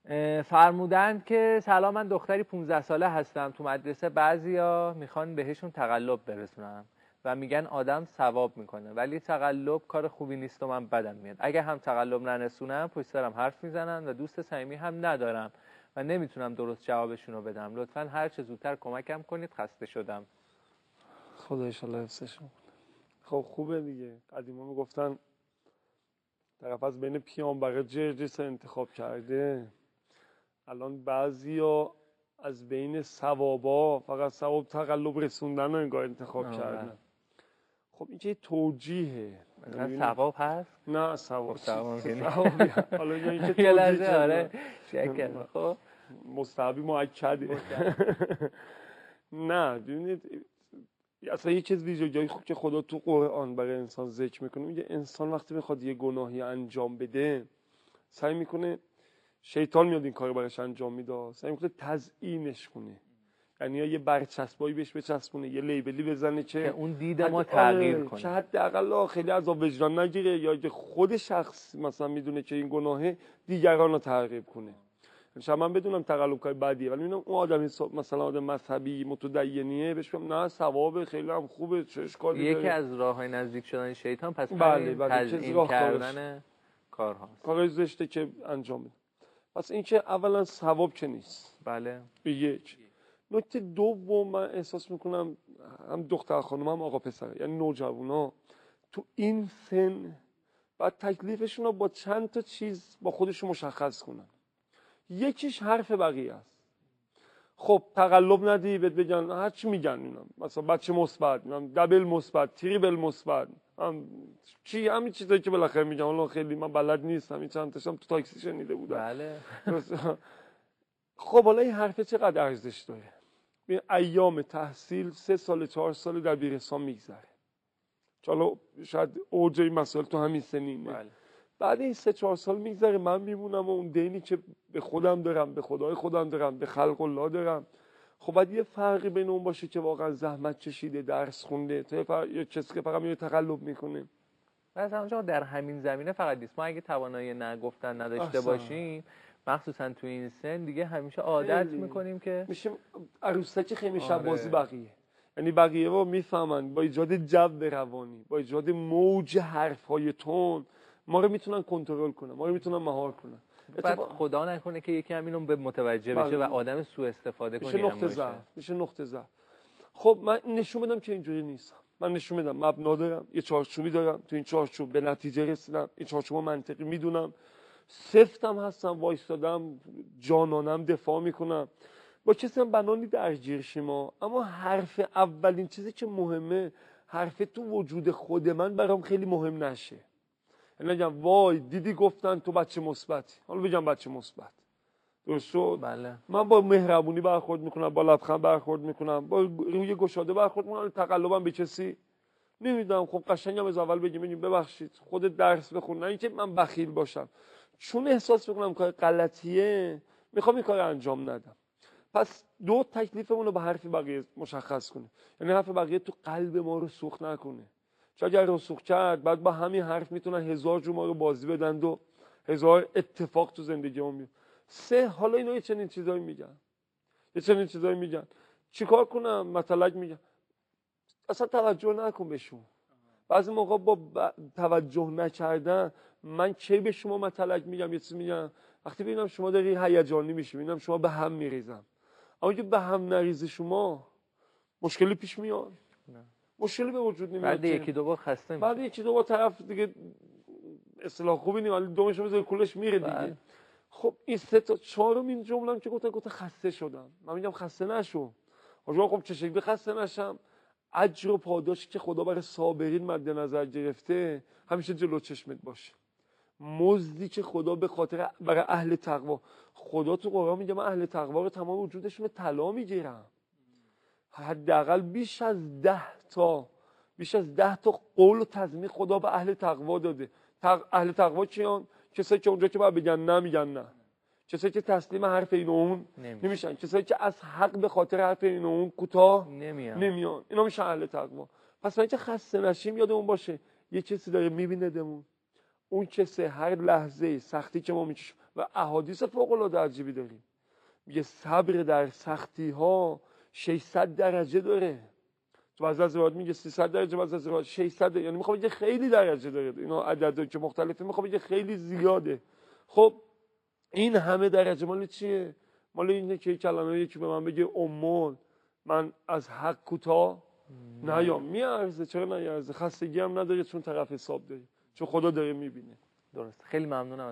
فرمودند که سلام، من دختری 15 ساله هستم، تو مدرسه بعضیا میخوان بهشون تقلب برسونم و میگن آدم ثواب میکنه، ولی تقلب کار خوبی نیست و من بدم میاد. اگه هم تقلب نرسونم پشت سرم حرف میزنن و دوست صمیمی هم ندارم و نمیتونم درست جوابشون رو بدم. لطفاً هر چه زودتر کمکم کنید، خسته شدم. خدا ایشالله حفظشون. خب خوبه دیگه. قدیما میگفتن طرف از بین پیامبر جرجس انتخاب کرده. الان بعضیا از بین ثوابا فقط ثواب تقلب رسوندن رو انگار انتخاب کردن. خب این که توجیهه. مثلا ثواب هست؟ نه ثواب. حالا اینکه توجیه آره شکر. خب مستحبی مؤکده. نه ببینید اصلا یه چیز ویژگی خوب که خدا تو قرآن برای انسان ذکر میکنه، میگه انسان وقتی میخواد یه گناهی انجام بده سعی میکنه، شیطان میاد این کارو براش انجام میده، سعی میکنه تزیینش کنه، یعنی یه برچسبایی بهش بچسبونه، یه لیبلی بزنه که اون دید ما تغییر کنه، که حداقل خیلی عذاب وجدان نگیره، یا که خود شخص مثلا میدونه که این گناهه دیگران رو ترغیب کنه. شاید من بدونم تقلب کار بدیه، ولی میبینم اون آدمی مثلا آدم مذهبی متدینیه بهش میگم نه ثوابه، خیلی هم خوبه، چه اشکالی داره. یکی از راههای نزدیک شدن شیطان پس بله تزیین کردن کارهاست، کارهای زشته که انجام میده. پس این که اولا ثواب که نیست. بله. یک نکته دوم، من احساس میکنم هم دختر خانم هم آقا پسر، یعنی نوجوانا تو این سن بعد تکلیفشون رو با چند تا چیز با خودشون مشخص کنن. یکیش حرف بقیه است. خب تقلب ندی بهت بگن هر چی میگن اینا، مثلا بچه مثبت، دبل مثبت، تریبل مثبت، چی همین چیزایی که بالاخره میگن. حالا خیلی من بلد نیستم، این چند تاشم تو تاکسی شنیده بودم. بله. خب حالا این حرف چقدر ارزش داره؟ ببین ایام تحصیل 3 سال 4 سال در بیرستان میگذره، حالا شاید اوج این مسائل تو همین سنینه. بله. بعد این 3-4 سال میگذره، من میمونم و اون دینی که به خودم دارم، به خدای خودم دارم، به خلق الله دارم. خب باید یه فرقی بین اون باشه که واقعا زحمت کشیده، درس خونده، تا یه کسی که فقط میره تقلب میکنه. مثلا در همین زمینه فقط نیست، ما اگه توانایی نگفتن نداشته باشیم، مخصوصا تو این سن دیگه همیشه عادت میکنیم که میشه عروسک خیمه شب بازی بقیه. یعنی بقیه رو میفهمن با ایجاد جو روانی، با ایجاد موج حرفهای تون ما رو میتونن کنترل کنن، ما رو میتونن مهار کنن. بعد خدا نکنه که یکی هم اینو به متوجه بشه و آدم سوء استفاده کنه، میشه نقطه ضعف. خب من نشون بدم که اینجوری نیستم، من نشون بدم مبنا دارم، یه چارچوبی دارم، تو این چارچوب به نتیجه رسیدم، این چارچوب منطقی میدونم، سفتم هستم، وایستادم، جانانم دفاع میکنم، با کسی هم بنانی درگیر شیم. اما حرف اولین چیزی که مهمه، حرف تو وجود خود من برام خیلی مهم نشه. یعنی نگم وای دیدی گفتن تو بچه مثبتی، حالا بگم بچه مثبت، درست شد؟ بله. من با مهربونی برخورد میکنم، با لبخند برخورد میکنم، با روی گشاده برخورد میکنم، تقلبم به کسی نمیدم. خب قشنگم از اول بگیم ببخشید، خودت درس بخون، نه اینکه من بخیل باشم. چون احساس میکنم کار غلطیه میخوام این کار انجام ندم. پس دو تکلیفمون رو به حرف بقیه مشخص کنه، یعنی حرف بقیه تو قلب ما رو سوخت نکنه. چون اگر رو سوخت کرد بعد با همین حرف میتونن 1000 جو ما رو بازی بدن و 1000 اتفاق تو زندگیمون بیفته. 3 حالا اینا چنین چیزایی میگن، چیکار کنم؟ مطلق میگن، اصلا توجه نکن بهشون. بعضی موقع با توجه نکردن من کی به شما مطلق میگم، یه چیزی میگم، وقتی ببینم شما داری هیجانی میشی، ببینم شما به هم میریزم. اما که به هم نریزه شما مشکلی پیش میاد؟ نه. مشکلی به وجود نمیاد. بعد یکی دو بار خسته میشه، بعد یکی دو بار طرف دیگه اصطلاح خوبی نیست، ولی دومش میذاره کولش میره دیگه. خب این 3 تا 4 این جمله‌ام که گفتم خسته شدم. من میگم خسته نشو. خب چه شکلی خسته نشم؟ اجر و پاداشی که خدا برای صابرین مد نظر گرفته همیشه جلو چشمت باشه. مزدی که خدا به خاطر برای اهل تقوا، خدا تو قرآن میگه من اهل تقوا رو تمام وجودشون طلا میگیرم. حداقل بیش از 10 تا قول و تضمین خدا به اهل تقوا داده. اهل تقوا کیان؟ کسایی که اونجا که باید بگن نه میگن نه، کسایی که تسلیم حرف این و اون نمیشن، کسایی که از حق به خاطر حرف این و اون کوتاه نمیان. اینا میشن اهل تقوا. پس اینکه خسته نشیم یادمون باشه یه کسی داره میبینه دمون، اون کسی هر لحظه سختی که ما میکشیم و احادیث فوق العاده عجیبی داریم. میگه صبر در سختی ها 600 درجه داره. تو بعضی از روایات میگه 300 درجه، بعضی از روایات 600، یعنی میخوام بگه خیلی درجه داره. اینا عددی که مختلفه، میخوام بگه خیلی زیاده. خب این همه درجه مال چیه؟ مال اینه که کلمه یکی به من بگه امول، من از حق کوتاه نیام. میارزه، چرا نیارزه؟ خستگی هم نداره چون طرف حساب داری، چون خدا داره میبینه. درست. خیلی ممنونم.